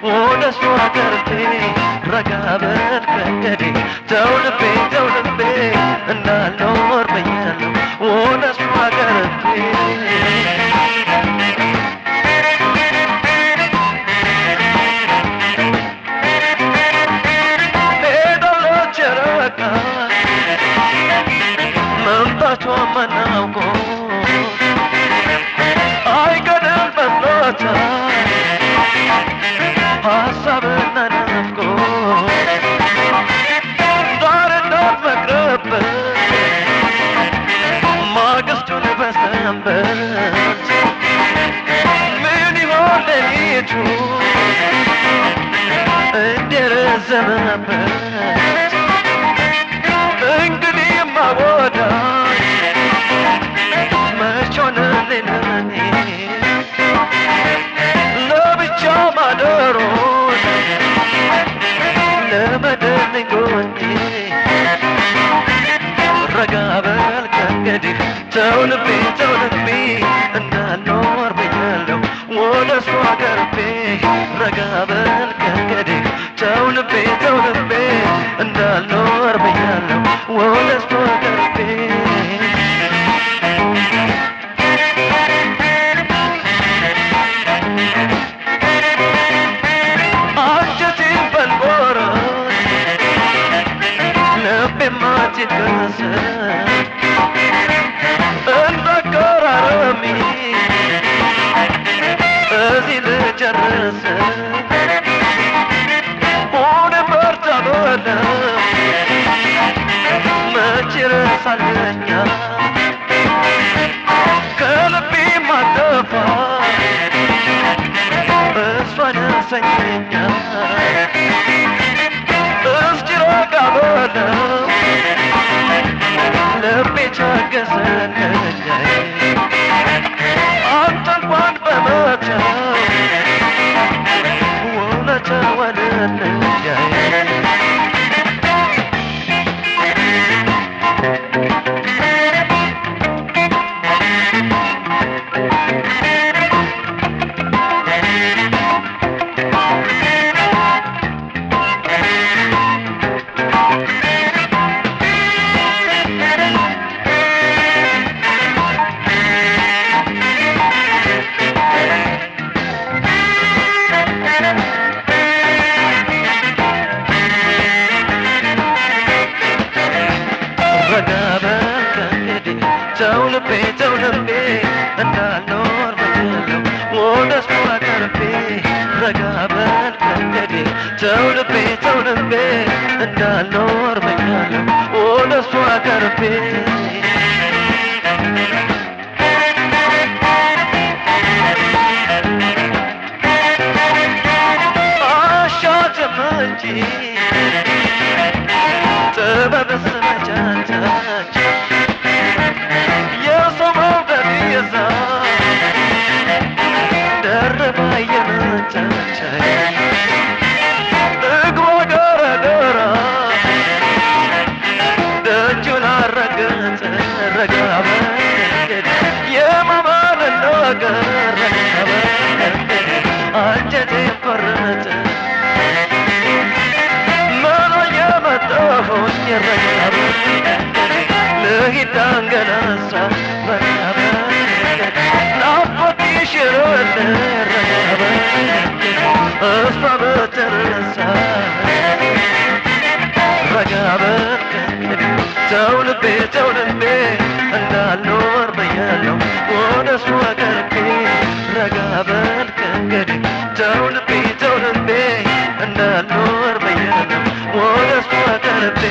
ወደሷ ቀርቤ ረጋ በል ከእንግዲ ተው ልቤ እንዳልኖር ብያለሁ ወደሷ ቀርቤ መምጣቷን ማናውቆ አይቀርም መስሎታል ሀሳብና ናፍቆት ዛሬነት መቅረበት ማግስቱን በሰንበት ምን ይሆን ሌሊቱ እንደረዘመበት እንግዲህ ማወዳት መች ሆነልኝ ለኔ ለብቻ ማደሮን ለመደልኝ ጎኔ ረጋ በል ከእንግዲህ ተው ልቤ እንዳልኖር ብያለሁ ወደ እሷ ቀርቤ ረጋ በል ከእንግዲህ ተው ልቤ እንዳልኖር ብያለሁ ወደ እሷ ቀርቤ አንጀቴን በልቦረን ልቤማ ሲደረስ እንዳቀራረሚ እዚህ ልጨርስ ሆነ በርታ በለው መች ይረሳልኛ ከልቤ ማጠፋ እሷን ያሰኘኛ እስኪ ረጋ በለው ልቤ ቸገሰለኛ አንተ እንኳን በመተው ውለታው ወደለኛ ተው ልቤ እንዳልኖር ብያለሁ ወደ እሷ ቀርቤ ረጋ በል ከእንግዲህ ተው ልቤ እንዳልኖር ብያለሁ ወደ እሷ ቀርቤ አሻትም እንጂ ጥበብስ መቻቻች የሰው መውደድ ይዛ ደርባ የመቻች እግሯ ገረገራ ደጁን አረገጠ ረጋ በል የማማርን ነገር ረጋ በል አንጀቴን ቆረጠ መኖ የመጣሁኝ ረጋ በል ልሂድ አንገላሳ ረጋ በል ናፍቆት ይሽረል ረጋ በል እሷ በተረሳ ረጋ በል ተው ልቤ እንዳልኖር ብያለሁ ወደ እሷ ቀርቤ ረጋ በል ከእንግዲህ ተው ልቤ እንዳልኖር ብያለሁ ወደ እሷ ቀርቤ